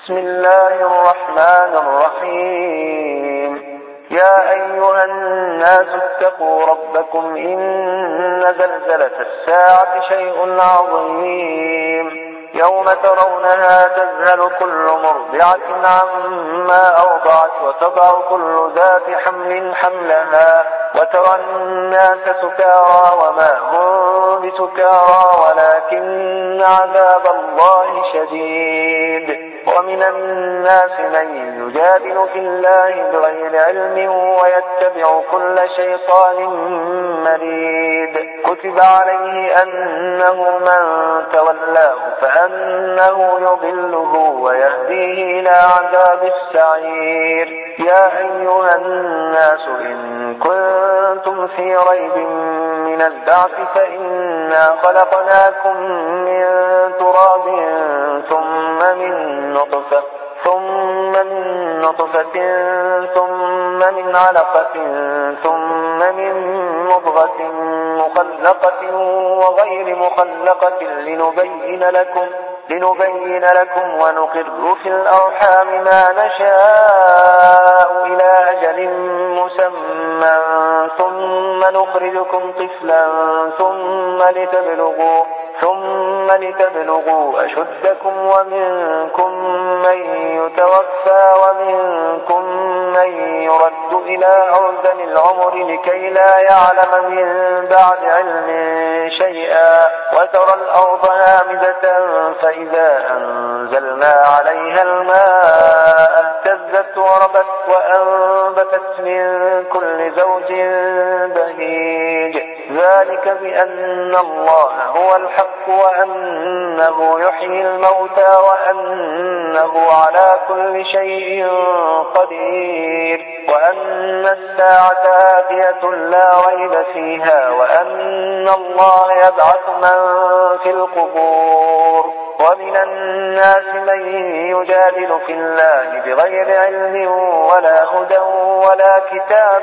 بسم الله الرحمن الرحيم. يا أيها الناس اتقوا ربكم إن زلزلة الساعة شيء عظيم يوم ترونها تذهل كل مرضعة عما أرضعت وتضع كل ذات حمل حملها وترى الناس سكارى وما هم بسكارى ولكن عذاب الله شديد. ومن الناس من يجادل في الله بغير علم ويتبع كل شيطان مريد. كتب عليه أنه من تولاه فأنه يضله ويهديه إلى عذاب السعير. يا أيها الناس إن كنتم في ريب من البعث فإنا خلقناكم من تراب ثم من نطفة ثم من علقة ثم من مضغة مخلقة وغير مخلقة لنبين لكم ونقر في الأرحام ما نشاء إلى أجل مسمى ثم نخرجكم طفلا ثم لتبلغوا أشدكم ومنكم من يتوفى ومنكم من يرد إلى أرذل العمر لكي لا يعلم من بعد علم شيئا. وترى الأرض هامدة فإذا أنزلنا عليها الماء اهتزت وربت وأنبتت من كل زوج بهيج. ذلك بأن الله هو الحق وأنه يحيي الموتى وأنه على كل شيء قدير وأن الساعة آتية لا ريب فيها وأن الله يبعث من في القبور. ومن الناس من يجادل في الله بغير علم ولا هدى ولا كتاب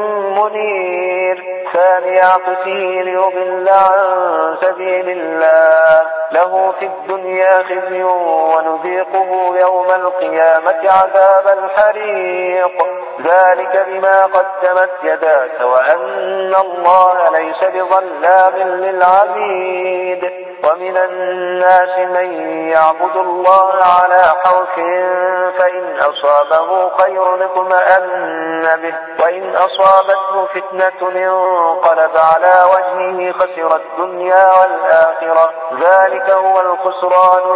منير. ثاني عطفه ليضل عن سبيل الله له في الدنيا خزي ونذيقه يوم القيامة عذاب الحريق. ذلك بما قدمت يداك وأن الله ليس بظلام للعبيد. ومن الناس من يعبد الله على حرف فإن أصابه خير اطمأن به وإن أصابته فتنة انقلب على وجهه خسر الدنيا والآخرة. ذلك هو الخسران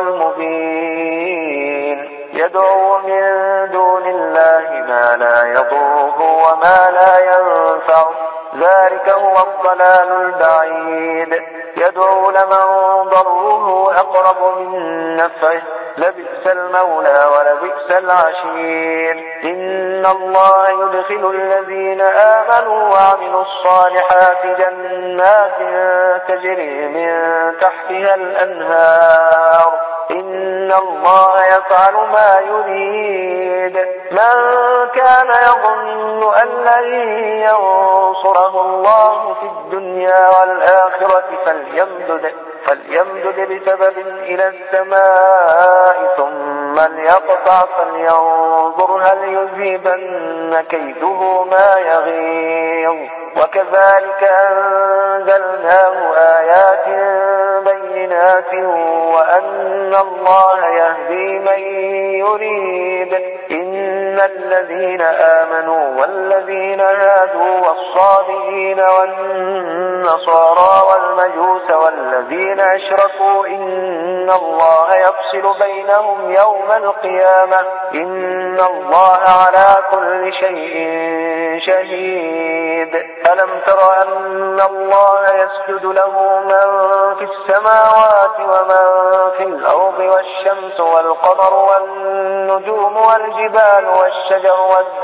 المبين. يدعو من دون الله ما لا يضره وما لا ينفعه ذلك هو الضلال البعيد. يدعو لمن ضره أقرب من نفعه لبئس المولى ولبئس العشير. إن الله يدخل الذين آمنوا وعملوا الصالحات جنات تجري من تحتها الأنهار. إن الله يفعل ما يريد. من كان يظن أن لن ينصره الله في الدنيا والآخرة فليمدد بسبب إلى السماء ثم ليقطع فلينظر هل يذهبن كيده ما يغيظ. وكذلك أنزلناه آيات بينات وأن الله يهدي من يريد. إن الذين آمنوا والذين هادوا والصابئين والنصارى والمجوس والذين أشركوا إن الله يفصل بينهم يوم القيامة إن الله على كل شيء شهيد. ألم تر أن الله يسجد له من في السماوات ومن في الأرض والشمس والقمر والنجوم والجبال والشجر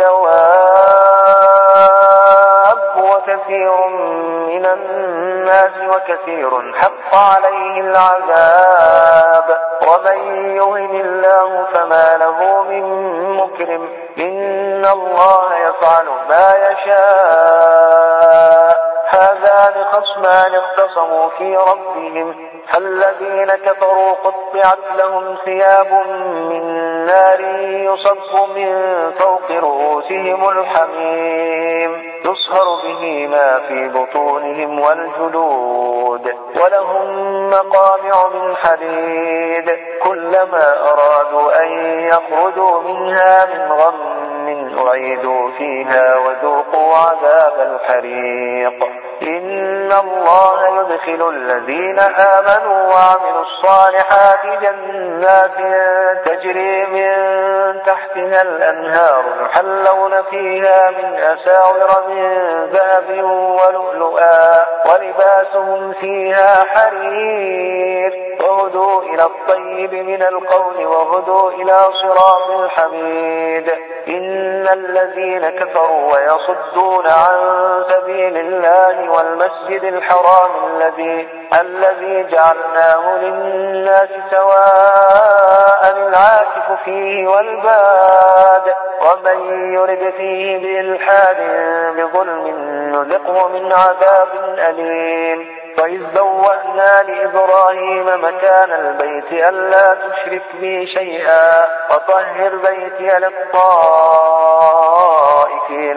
والدواب وكثير من الناس وكثير حق عليه العذاب. ومن يهن الله فما له من مكرم. إن الله يفعل ما يشاء. هذان خصمان الرحمن اختصموا في ربهم فالذين كفروا قطعت لهم ثياب من نار يصب من فوق رؤوسهم الحميم يصهر به ما في بطونهم والجلود ولهم مقامع من حديد كلما أرادوا أن يخرجوا منها من غم أعيدوا فيها وذوقوا عذاب الحريق إن الله يدخل الذين آمنوا وعملوا الصالحات جنات تجري من تحتها الأنهار يحلون فيها من أساور من ذهب ولؤلؤا ولباسهم فيها حرير وهدوا إلى الطيب من القول وهدوا إلى صراط الحميد إن الذين كفروا ويصدون عن سبيل الله والمسجد الحرام الذي جعلناه للناس سواء العاكف فيه والباد ومن يرد فيه بإلحاد بظلم نذقه من عذاب أليم وإذ بوأنا لإبراهيم مكان البيت ألا تشرك بي شيئا وطهر بيتي للطائفين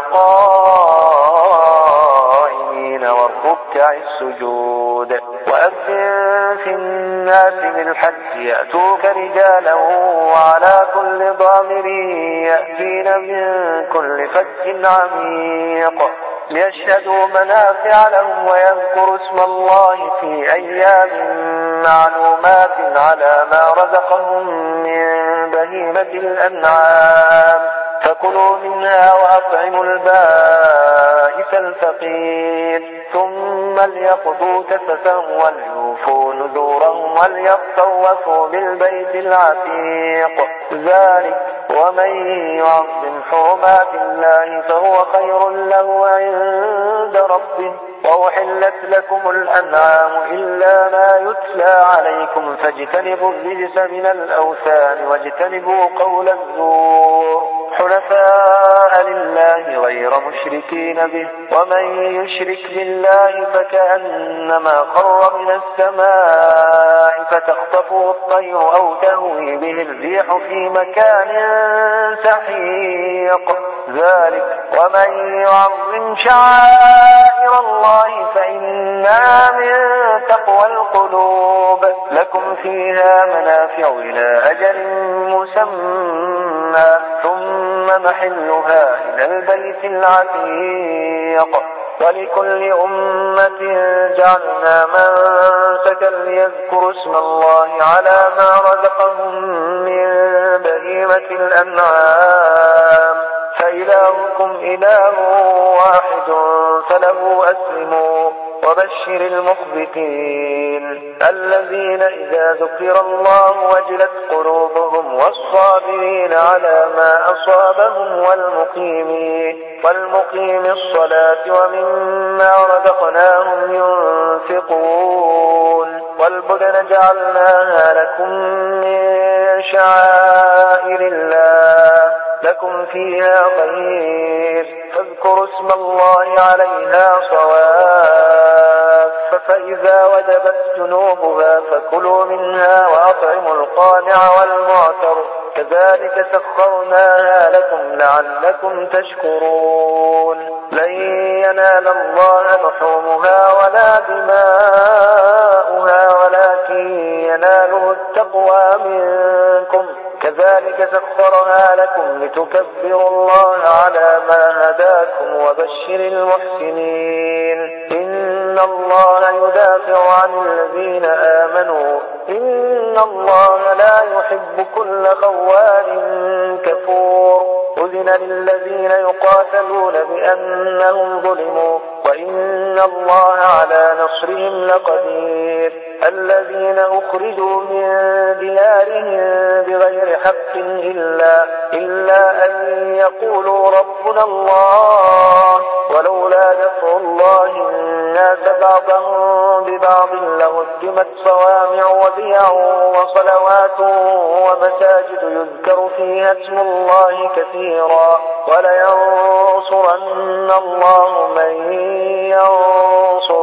والقائمين والركع السجود وأذن في الناس بالحج يأتوك رجالا وعلى كل ضامر يأتين من كل فج عميق ليشهدوا منافع لهم ويذكروا اسم الله في أيام معلومات على ما رزقهم من بهيمة الأنعام فكلوا منها وأطعموا البائس الفقير ثم ليقضوا تفثهم وليوفوا نذورهم وليطوفوا بالبيت العتيق ذلك ومن يعظم حرمات الله فهو خير له عند ربه وأحلت لكم الأنعام إلا ما يتلى عليكم فاجتنبوا الرجس من الأوثان واجتنبوا قول الزور حنفاء لله غير مشركين به ومن يشرك بالله فكأنما خر من السماء فتخطفه الطير أو تهوي به الريح في مكان سحيق ذلك ومن يعظم شعائر الله فإنها من تقوى القلوب لكم فيها منافع إلى أجل مسمى ثم محلها إلى البيت العتيق ولكل أمة جعلنا منسكا ليذكروا اسم الله على ما رزقهم من بهيمة الأنعام فإلهكم إله واحد فله أسلموا وبشر المخبتين الذين إذا ذكر الله وجلت قلوبهم والصابرين على ما أصابهم والمقيم الصلاة ومما رزقناهم ينفقون والبدن جعلناها لكم من شعائر الله لكم فيها خير فاذكروا اسم الله عليها صواف فإذا وجبت جنوبها فكلوا منها وأطعموا القانع والمعتر كذلك سخرناها لكم لعلكم تشكرون لن ينال الله لحومها ولا دماؤها ولكن يناله التقوى منكم كذلك سخرها لكم لتكبروا الله على ما هداكم وبشر المحسنين إن الله يدافع عن الذين آمنوا إن الله لا يحب كل خوان كفور أذن للذين يقاتلون بأنهم ظلموا وإن الله على نصرهم لقدير الذين أخرجوا من ديارهم بغير حق إلا أن يقولوا ربنا الله ولولا دفع الله الناس بعضهم ببعض لهدمت صوامع وبيع وصلوات ومساجد يذكر فيها اسم الله كثيرا ولينصرن الله من ينصره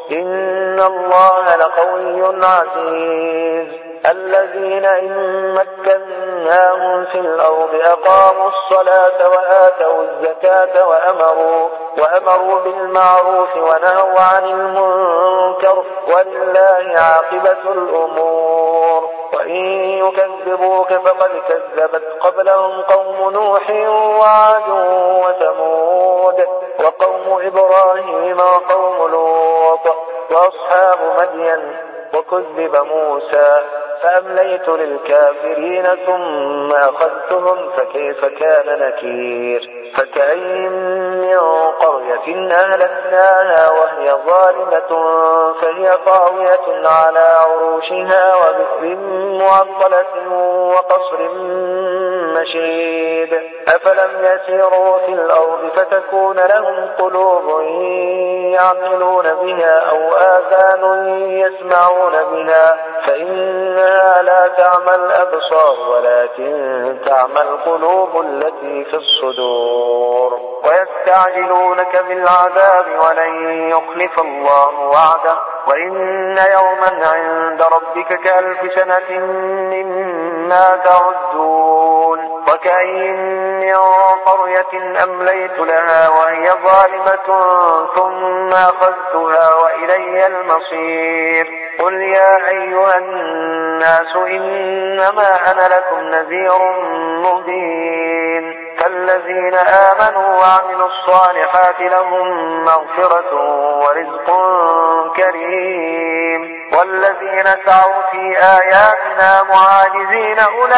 إن الله لقوي عزيز الذين إن مكناهم في الأرض أقاموا الصلاة وآتوا الزكاة وأمروا بالمعروف ونهوا عن المنكر ولله عاقبة الأمور وإن يكذبوك فقد كذبت قبلهم قوم نوح وعاد وثمود وقوم إبراهيم وقوم لوط وأصحاب مدين وكذب موسى فأمليت للكافرين ثم أخذتهم فكيف كان نكير فكأين من قرية أهلكناها وهي ظالمة فهي خاوية على عروشها وبئر معطلة وقصر مشيد أفلم يسيروا في الأرض فتكون لهم قلوب يعقلون بها أو آذان يسمعون بها فإنها لا تعمى الأبصار ولكن تعمى القلوب التي في الصدور ويستعجلونك بالعذاب ولن يخلف الله وعده وإن يوما عند ربك كألف سنة مما تعدون وكأين من قرية أمليت لها وهي ظالمة ثم أخذتها وإلي المصير قل يا أيها الناس إنما أنا لكم نذير مبين فالذين آمنوا وعملوا الصالحات لهم مغفرة ورزق كريم والذين سعوا في آياتنا معاجزين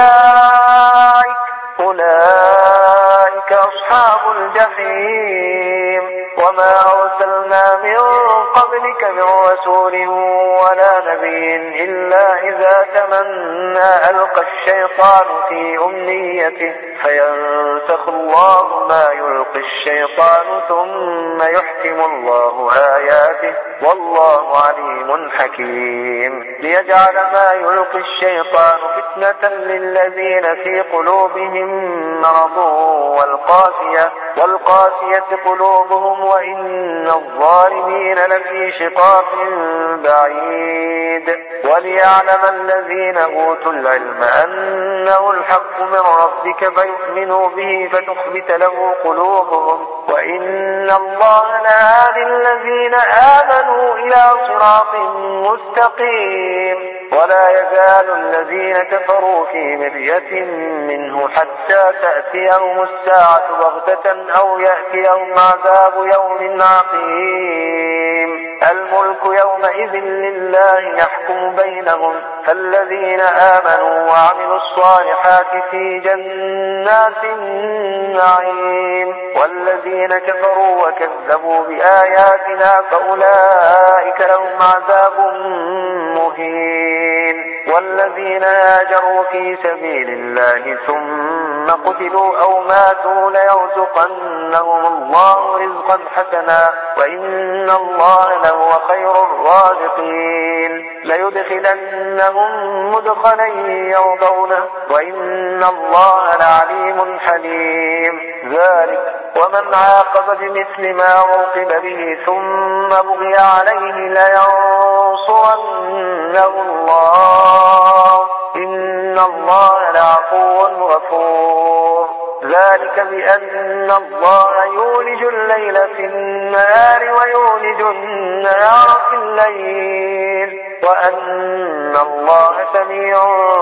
أولئك أصحاب الجحيم وما أرسلنا من قبلك من رسول ولا نبي إلا إذا تمنى ألقى الشيطان في أمنيته فينسخ الله ما يلقي الشيطان ثم يحكم الله آياته والله عليم حكيم ليجعل ما يلقي الشيطان فتنة للذين في قلوبهم مرض والقاسية قلوبهم وإن الظالمين لفي شقاق بعيد وليعلم الذين أوتوا العلم أنه الحق من ربك فيؤمنوا به فتخبت له قلوبهم وإن الله لهادي الذين آمنوا إلى صراط مستقيم ولا يزال الذين كفروا في مرية منه حتى تأتيهم الساعة بغتة أو يأتيهم عذاب يوم عقيم الملك يومئذ لله يحكم بينهم فالذين آمنوا وعملوا الصالحات في جنات النعيم والذين كفروا وكذبوا بآياتنا فأولئك لهم عذاب مهين والذين هاجروا في سبيل الله ثم قتلوا أو ماتوا ليرزقنهم الله رزقا حسنا وإن الله لهو خير الرازقين ليدخلنهم مدخلا يرضونه وإن الله لعليم حليم ذلك ومن عاقب بمثل ما عوقب به ثم بغي عليه لينصرنه الله إن الله لعفو غفور ذلك بأن الله يولج الليل في النهار ويولج النهار في الليل وأن الله سميع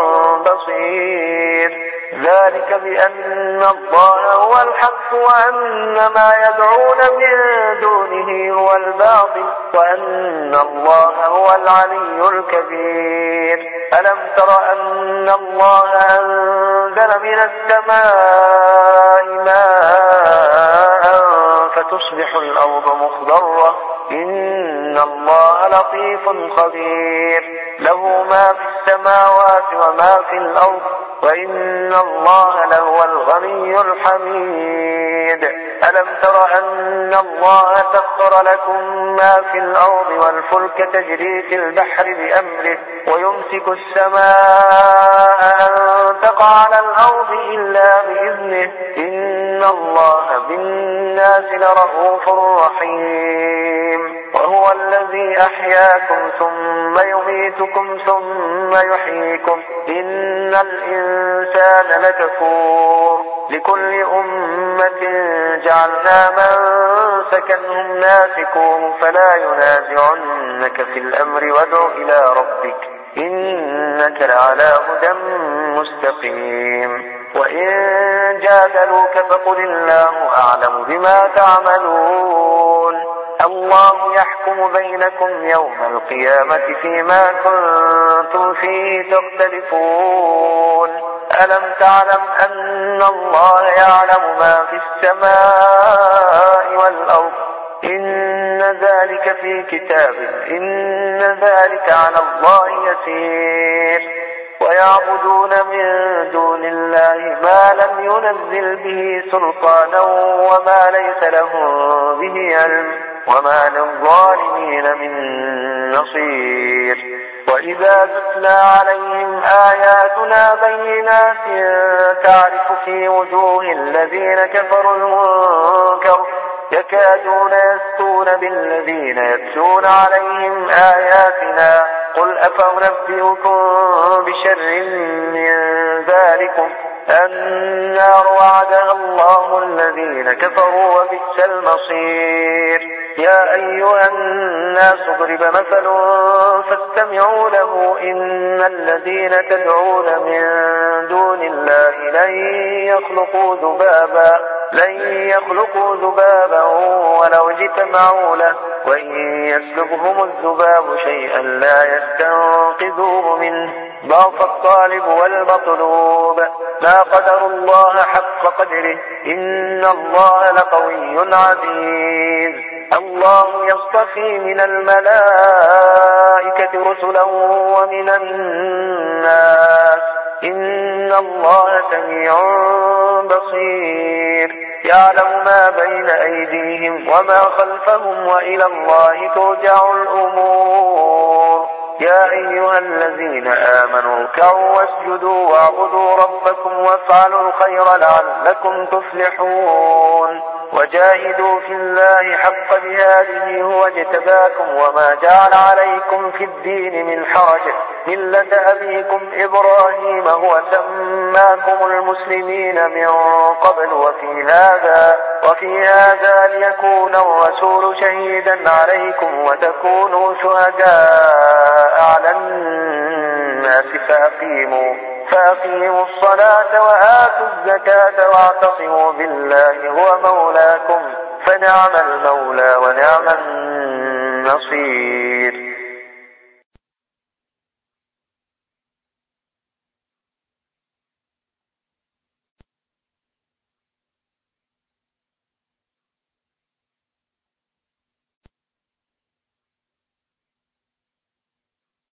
بصير ذلك بأن الله هو الحق وأن ما يدعون من دونه هو الباطل وأن الله هو العلي الكبير ألم تر أن الله أنزل من السماء ماء فتصبح الأرض مخضرة إن الله لطيف خبير له ما في السماوات وما في الأرض وإن الله لهو الغني الحميد ألم تر أن الله سخر لكم ما في الأرض والفلك تجري في البحر بأمره ويمسك السماء أن تقع على الأرض إلا بإذنه إن الله بالناس لرؤوف رحيم وهو الذي أحياكم ثم يميتكم ثم يحييكم إن الإنسان لكفور لكل أمة جعلنا منسكا هم ناسكوه فلا ينازعنك في الأمر وادع إلى ربك إنك لعلى هدى مستقيم وإن جادلوك فقل الله أعلم بما تعملون الله يحكم بينكم يوم القيامة فيما كنتم فيه تختلفون ألم تعلم أن الله يعلم ما في السماء والأرض إن ذلك في كتاب إن ذلك على الله يسير ويعبدون من دون الله ما لم ينزل به سلطانا وما ليس لهم به علم وما للظالمين من نصير وإذا تتلى عليهم آياتنا بينات تعرف في وجوه الذين كفروا المنكر يكادون يسطون بالذين يتلون عليهم آياتنا قل أفأنبئكم بشر من ذلكم النار وعدها الله الذين كفروا وبئس المصير يا أيها الناس ضرب مثل فاستمعوا له إن الذين تدعون من دون الله لن يخلقوا ذبابا ولو اجتمعوا له وإن يسلبهم الذباب شيئا لا يستنقذوه منه ضعف الطالب والمطلوب ما قدر الله حق قدره إن الله لقوي عزيز الله يصطفي من الملائكة رسلا ومن الناس إن الله سميع بصير يعلم ما بين أيديهم وما خلفهم وإلى الله ترجع الأمور يا أيها الذين آمنوا اركعوا واسجدوا واعبدوا ربكم وافعلوا الخير لعلكم تفلحون وجاهدوا في الله حق جهاده هو اجتباكم وما جعل عليكم في الدين من حرج ملة أبيكم إبراهيم هو سماكم المسلمين من قبل وفي هذا ليكون الرسول شهيدا عليكم وتكونوا شهداء على الناس فأقيموا الصلاة وآتوا الزكاة واعتصموا بالله هو مولاكم فنعم المولى ونعم النصير